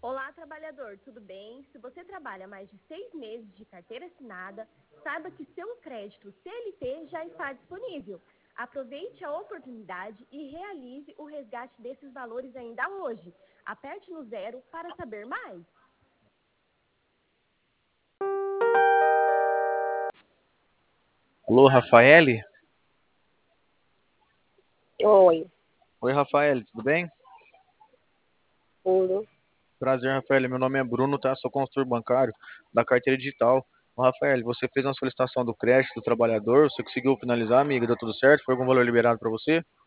Olá, trabalhador, tudo bem? Se você trabalha mais de 6 meses de carteira assinada, saiba que seu crédito CLT já está disponível. Aproveite a oportunidade e realize o resgate desses valores ainda hoje. Aperte no 0 para saber mais. Alô, Rafaele? Oi, Oi, Rafaele, tudo bem? tudo. Prazer, Rafaele. Meu nome é Bruno, tá? Sou consultor bancário da carteira digital. Ô, Rafaele, você fez uma solicitação do crédito do trabalhador, você conseguiu finalizar, amiga? Deu tudo certo? Foi algum valor liberado para você?